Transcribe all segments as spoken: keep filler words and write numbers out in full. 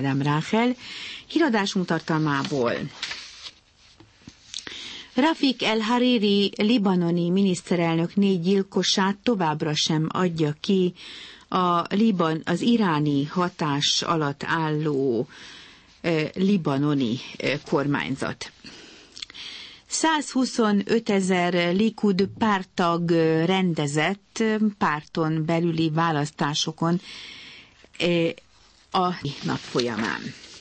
Ádám Ráhel híradásunk tartalmából. Rafik el-Hariri libanoni miniszterelnök négy gyilkosát továbbra sem adja ki a Liban, az iráni hatás alatt álló eh, libanoni eh, kormányzat. százhuszonötezer Likud párttag rendezett párton belüli választásokon eh, a nap folyamán.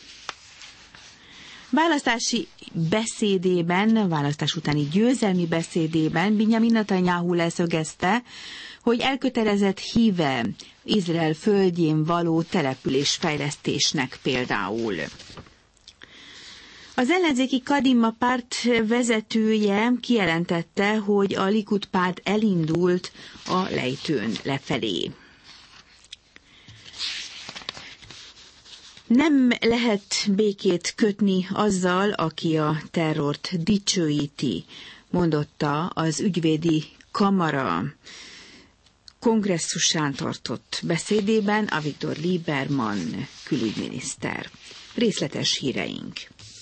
Választási beszédében, választás utáni győzelmi beszédében Binyamin Netanyahu leszögezte, hogy elkötelezett híve Izrael földjén való településfejlesztésnek például. Az ellenzéki Kadima párt vezetője kijelentette, hogy a Likud párt elindult a lejtőn lefelé. Nem lehet békét kötni azzal, aki a terrort dicsőíti, mondotta az ügyvédi kamara kongresszusán tartott beszédében Avigdor Lieberman külügyminiszter. Részletes híreink.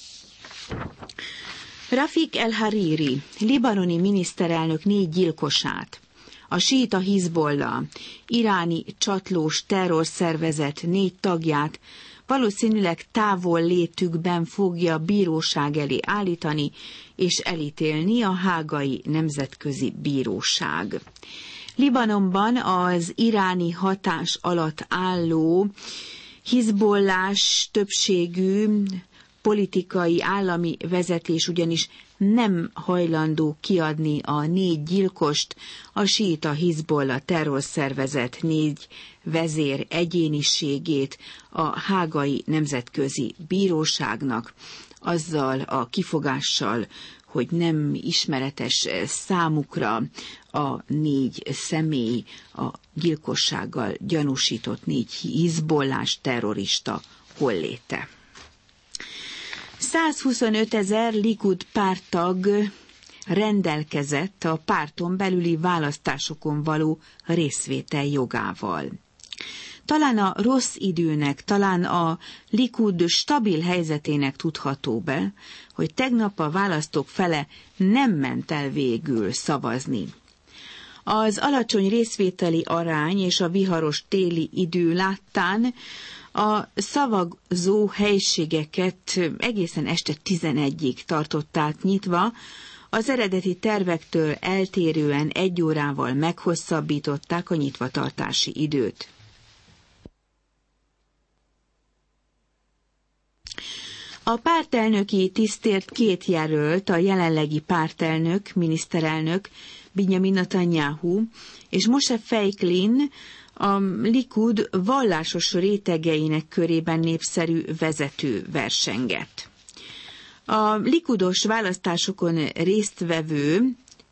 Rafik el-Hariri, libanoni miniszterelnök négy gyilkosát, a síita Hizbollah, iráni csatlós terrorszervezet négy tagját valószínűleg távol létükben fogja bíróság elé állítani és elítélni a hágai nemzetközi bíróság. Libanonban az iráni hatás alatt álló hizbollás többségű politikai állami vezetés ugyanis nem hajlandó kiadni a négy gyilkost, a síita Hizbollah terrorszervezet négy vezér egyéniségét a hágai nemzetközi bíróságnak, azzal a kifogással, hogy nem ismeretes számukra a négy személy, a gyilkossággal gyanúsított négy hizbollás terrorista holléte. százhuszonötezer Likud párttag rendelkezett a párton belüli választásokon való részvétel jogával. Talán a rossz időnek, talán a Likud stabil helyzetének tudható be, hogy tegnap a választók fele nem ment el végül szavazni. Az alacsony részvételi arány és a viharos téli idő láttán a szavazó helységeket egészen este tizenegyig tartották nyitva, az eredeti tervektől eltérően egy órával meghosszabbították a nyitvatartási időt. A pártelnöki tisztért két jelölt, a jelenlegi pártelnök, miniszterelnök Binyamin Netanyahu és Moshe Feiglin, a Likud vallásos rétegeinek körében népszerű vezető versengett. A likudos választásokon résztvevő,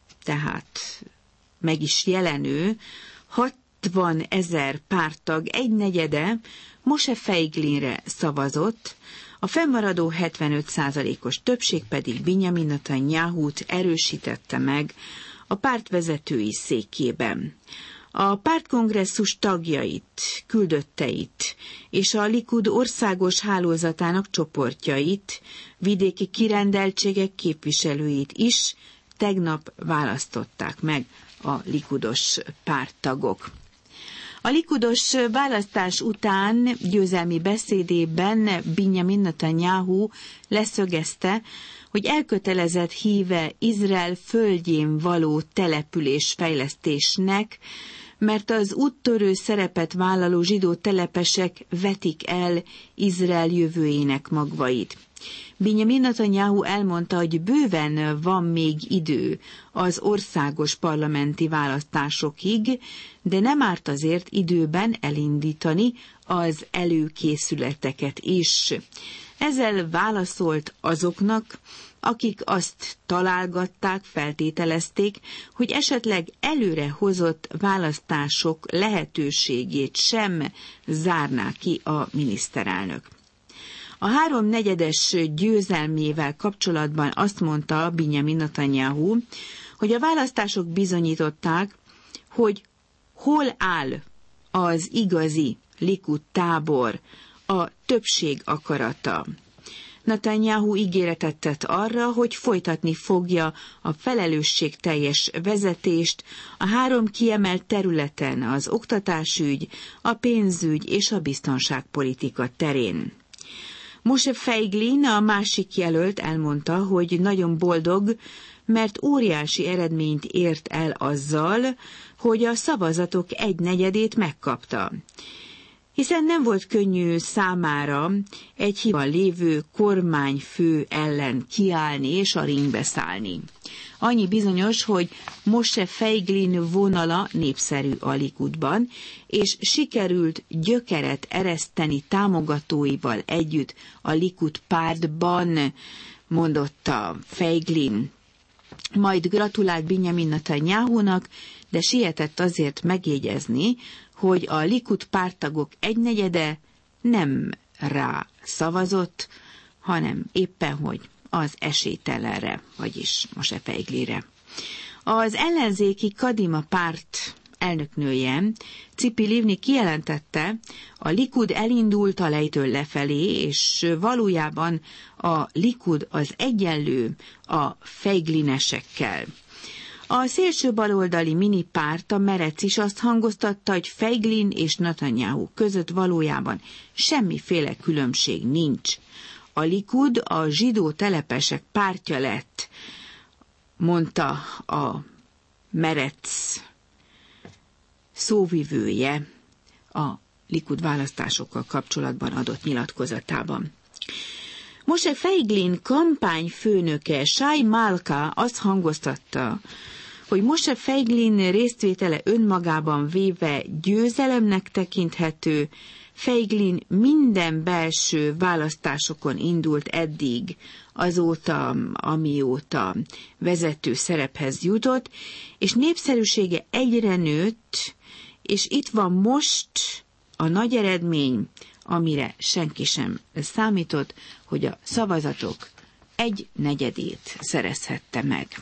tehát meg is jelenő hatvan ezer párttag egynegyede Moshe Feiglinre szavazott, a fennmaradó hetvenöt százalékos többség pedig Binyamin Netanyahut erősítette meg a pártvezetői székében. A pártkongresszus tagjait, küldötteit és a Likud országos hálózatának csoportjait, vidéki kirendeltségek képviselőit is tegnap választották meg a likudos párttagok. A likudos választás után győzelmi beszédében Binyamin Netanyahu leszögezte, hogy elkötelezett híve Izrael földjén való településfejlesztésnek, mert az úttörő szerepet vállaló zsidó telepesek vetik el Izrael jövőjének magvait. Binyamin Netanyahu elmondta, hogy bőven van még idő az országos parlamenti választásokig, de nem árt azért időben elindítani az előkészületeket is. Ezzel válaszolt azoknak, akik azt találgatták, feltételezték, hogy esetleg előre hozott választások lehetőségét sem zárná ki a miniszterelnök. A háromnegyedes győzelmével kapcsolatban azt mondta Binyamin Netanyahu, hogy a választások bizonyították, hogy hol áll az igazi Likud tábor a többség akarata. Netanyahu ígéretet tett arra, hogy folytatni fogja a felelősségteljes vezetést a három kiemelt területen, az oktatásügy, a pénzügy és a biztonságpolitika terén. Moshe Feiglin, a másik jelölt elmondta, hogy nagyon boldog, mert óriási eredményt ért el azzal, hogy a szavazatok egynegyedét megkapta. Hiszen nem volt könnyű számára egy hivatalban lévő kormányfő ellen kiállni és a ringbe szállni. Annyi bizonyos, hogy Moshe Feiglin vonala népszerű a Likudban, és sikerült gyökeret ereszteni támogatóival együtt a Likud pártban, mondotta Feiglin. Majd gratulált Binyamin Netanyahunak, de sietett azért megjegyezni, hogy a Likud párttagok egynegyede nem rá szavazott, hanem éppen hogy az esélytelenre, vagyis Moshe Feiglinre. Az ellenzéki Kadima párt elnöknője, Tzipi Livni kijelentette, a Likud elindult a lejtőn lefelé, és valójában a Likud az egyenlő a feiglinesekkel. A szélső baloldali minipárt, a Merec is azt hangoztatta, hogy Feiglin és Netanyahu között valójában semmiféle különbség nincs. A Likud a zsidó telepesek pártja lett, mondta a Merec szóvivője a Likud választásokkal kapcsolatban adott nyilatkozatában. Moshe Feiglin kampányfőnöke Shai Malka azt hangoztatta, hogy Moshe Feiglin résztvétele önmagában véve győzelemnek tekinthető. Feiglin minden belső választásokon indult eddig, azóta, amióta vezető szerephez jutott, és népszerűsége egyre nőtt, és itt van most a nagy eredmény, amire senki sem számított, hogy a szavazatok egy negyedét szerezhette meg.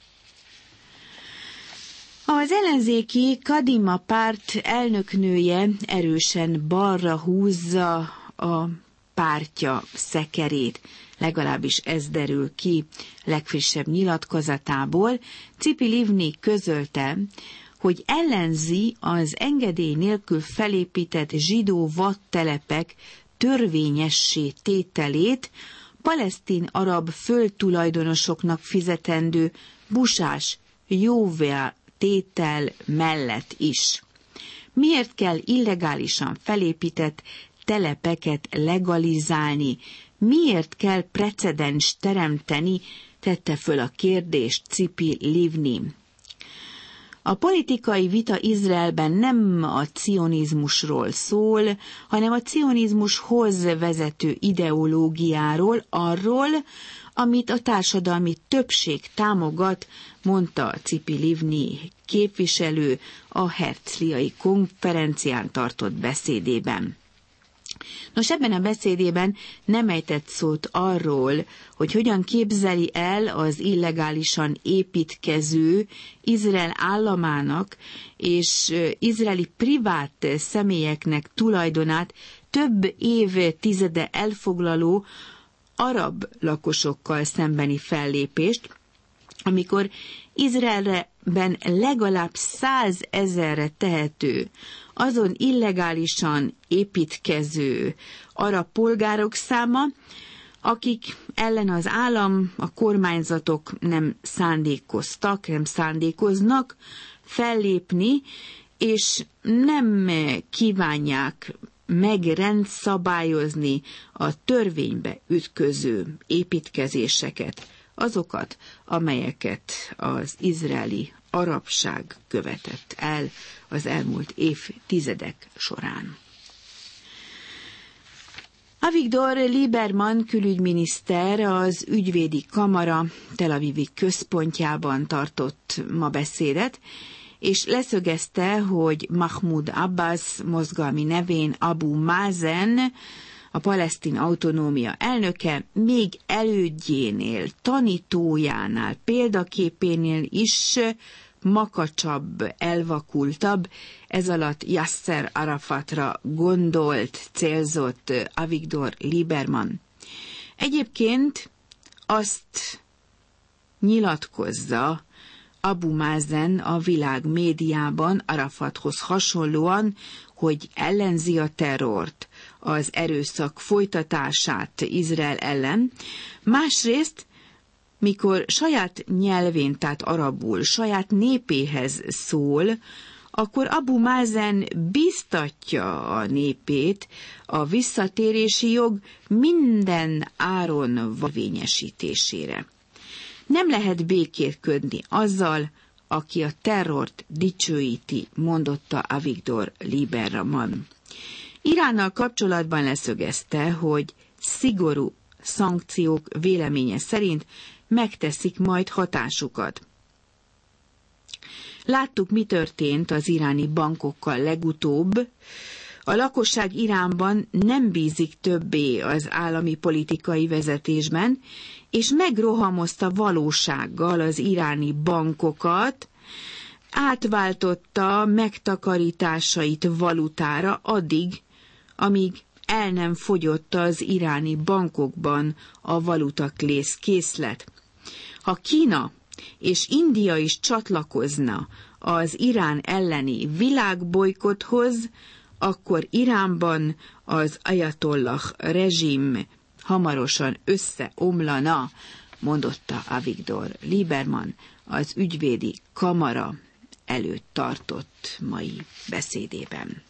Az ellenzéki Kadima párt elnöknője erősen balra húzza a pártja szekerét, legalábbis ez derül ki legfrissebb nyilatkozatából. Tzipi Livni közölte, hogy ellenzi az engedély nélkül felépített zsidó vadtelepek törvényessé tételét, palesztin arab földtulajdonosoknak fizetendő busás jóvá tétel mellett is. Miért kell illegálisan felépített telepeket legalizálni? Miért kell precedens teremteni? Tette föl a kérdést Tzipi Livni. A politikai vita Izraelben nem a cionizmusról szól, hanem a cionizmushoz vezető ideológiáról, arról, amit a társadalmi többség támogat, mondta Tzipi Livni képviselő a herzliai konferencián tartott beszédében. Nos, ebben a beszédében nem ejtett szót arról, hogy hogyan képzeli el az illegálisan építkező Izrael államának és izraeli privát személyeknek tulajdonát több évtizede elfoglaló arab lakosokkal szembeni fellépést, amikor Izraelben legalább százezerre tehető, azon illegálisan építkező arab polgárok száma, akik ellen az állam, a kormányzatok nem szándékoztak, nem szándékoznak fellépni, és nem kívánják megrendszabályozni a törvénybe ütköző építkezéseket, azokat, amelyeket az izraeli arabság követett el az elmúlt évtizedek során. Avigdor Lieberman külügyminiszter az ügyvédi kamara Tel Avivi központjában tartott ma beszédet, és leszögezte, hogy Mahmoud Abbas mozgalmi nevén Abu Mazen, a palesztin autonómia elnöke, még elődjénél, tanítójánál, példaképénél is legmakacsabb, elvakultabb, ez alatt Yasser Arafatra gondolt, célzott Avigdor Lieberman. Egyébként azt nyilatkozza Abu Mazen a világ médiában Arafathoz hasonlóan, hogy ellenzi a terrort, az erőszak folytatását Izrael ellen, másrészt, mikor saját nyelvén, tehát arabul, saját népéhez szól, akkor Abu Mazen biztatja a népét a visszatérési jog minden áron érvényesítésére. Nem lehet békét kötni azzal, aki a terrort dicsőíti, mondotta Avigdor Lieberman. Iránnal kapcsolatban leszögezte, hogy szigorú szankciók véleménye szerint megteszik majd hatásukat. Láttuk, mi történt az iráni bankokkal legutóbb. A lakosság Iránban nem bízik többé az állami politikai vezetésben, és megrohamozta valósággal az iráni bankokat, átváltotta megtakarításait valutára addig, amíg el nem fogyott az iráni bankokban a valutaklész készlet. Ha Kína és India is csatlakozna az Irán elleni világbojkotthoz, akkor Iránban az ajatollah rezsim hamarosan összeomlana, mondotta Avigdor Lieberman az ügyvédi kamara előtt tartott mai beszédében.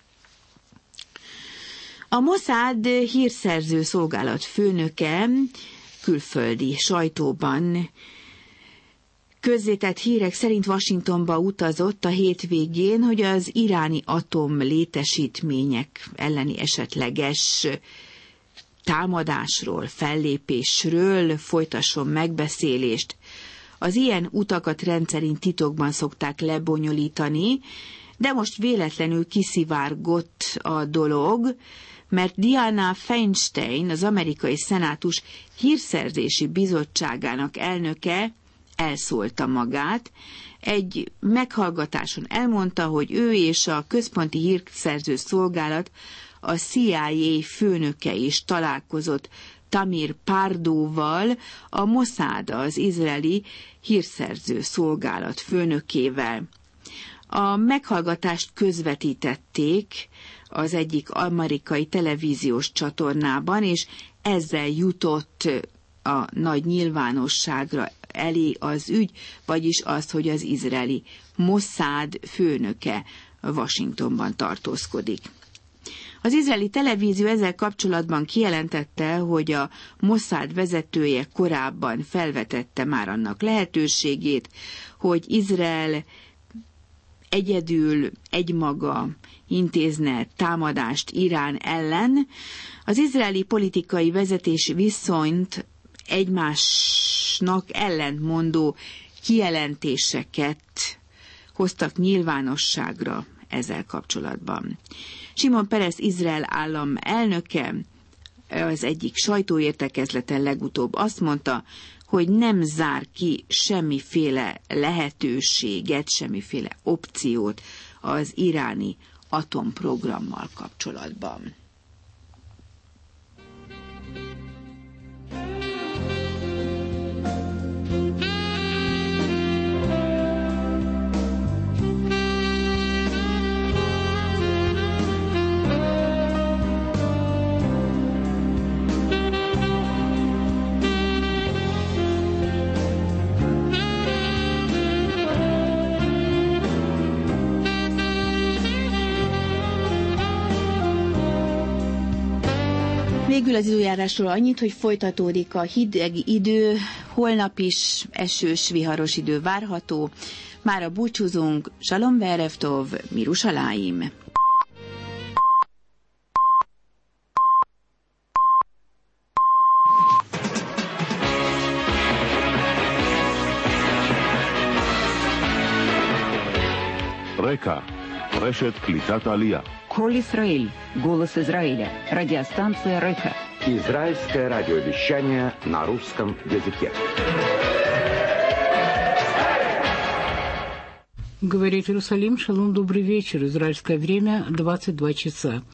A Mossad hírszerző szolgálat főnöke külföldi sajtóban közzétett hírek szerint Washingtonba utazott a hétvégén, hogy az iráni atom létesítmények elleni esetleges támadásról, fellépésről folytasson megbeszélést. Az ilyen utakat rendszerint titokban szokták lebonyolítani, de most véletlenül kiszivárgott a dolog, mert Diana Feinstein, az amerikai szenátus hírszerzési bizottságának elnöke elszólta magát. Egy meghallgatáson elmondta, hogy ő és a központi hírszerző szolgálat, a C I A főnöke is találkozott Tamir Pardóval, a Mossad, az izraeli hírszerző szolgálat főnökével. A meghallgatást közvetítették az egyik amerikai televíziós csatornában, és ezzel jutott a nagy nyilvánosságra elé az ügy, vagyis az, hogy az izraeli Mossad főnöke Washingtonban tartózkodik. Az izraeli televízió ezzel kapcsolatban kijelentette, hogy a Mossad vezetője korábban felvetette már annak lehetőségét, hogy Izrael egyedül, egymaga intézne támadást Irán ellen. Az izraeli politikai vezetés viszonyt egymásnak ellentmondó kijelentéseket hoztak nyilvánosságra ezzel kapcsolatban. Simon Peres Izrael állam elnöke az egyik sajtóértekezleten legutóbb azt mondta, hogy nem zár ki semmiféle lehetőséget, semmiféle opciót az iráni atomprogrammal kapcsolatban. Végül az időjárásról annyit, hogy folytatódik a hideg idő, holnap is esős, viharos idő várható. Mára búcsúzunk, Shalom ve'erev tov, Mirushalayim. רקע, רשת קליטת העלייה. Коль Исраиль, голос Израиля, радиостанция Река. Израильское радиовещание на русском языке. Говорит Иерусалим, шалом, добрый вечер. Израильское время двадцать два часа.